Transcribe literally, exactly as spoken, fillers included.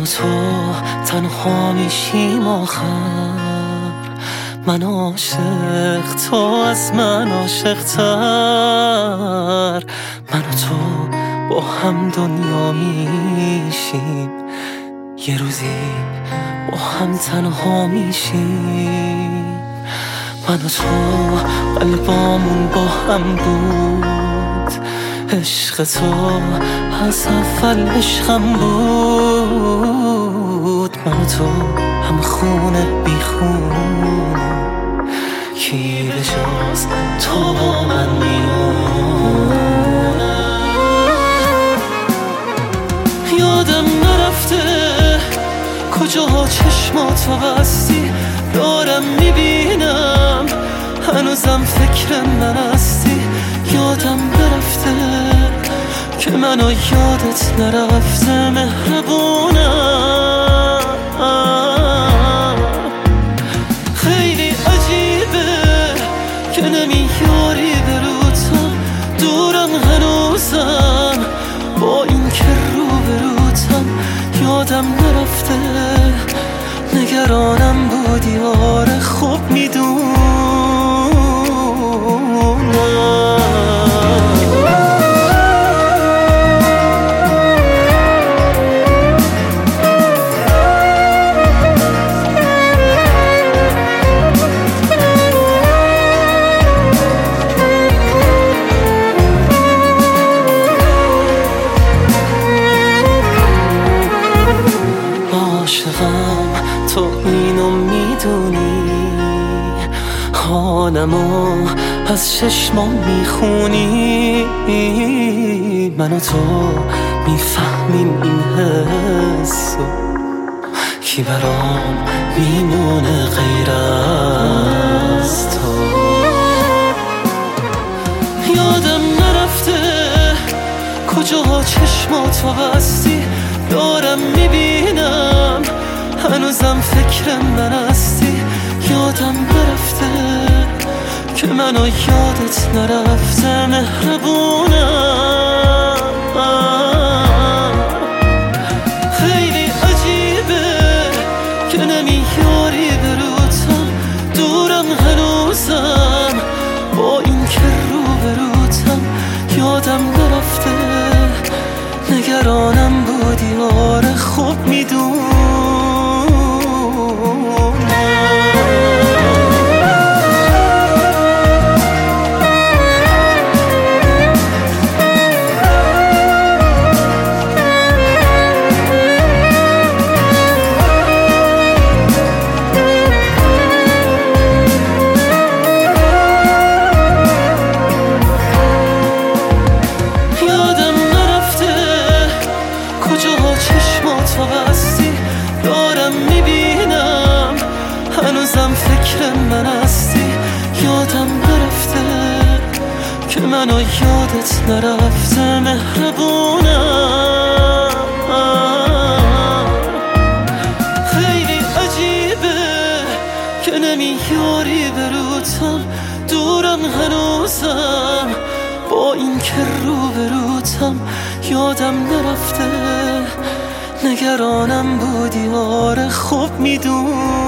تو تنها میشیم آخر، من عاشق تو از من عاشق تر. من و تو با هم دنیا میشیم، یه روزی با هم تنها میشیم. من و تو قلبامون با هم بود، عشق تو از اول عشقم بود. من و تو هم خونه بی خون، کی به جز تو با من میمونه. یادم نرفته کجاها چشماتو بستی، دارم میبینم هنوزم فکر من هستی. یادم نرفته که منو یادت نرفته مهربونم. خیلی عجیبه که نمیاری بروتم، دورم هنوزم با این که رو بروتم. یادم نرفته نگرانم بودی، آره خوب میدونم. عاشقم تو اینو میدونی، حالمو از چشمام میخونی. من و تو میفهمیم این حسو، کی برام میمونه غیر از تو. یادم نرفته کجاها چشماتو بستی، دارم میبینم هنوزم فکر من هستی. یادم نرفته که منو یادت نرفته مهربونم. خیلی عجیبه که نمیاری بروتم، دورم هنوزم با این که رو بروتم. یادم نرفته نگرانم بودی، آره خوب میدونم. چشماتو بستی، دارم میبینم هنوزم فکر من هستی. یادم نرفته که منو یادت نرفته مهربونم. خیلی عجیبه که نمیاری بروتم، دورم هنوزم با این که رو بروتم. یادم نرفته نگرانم بودی، آره خوب میدون.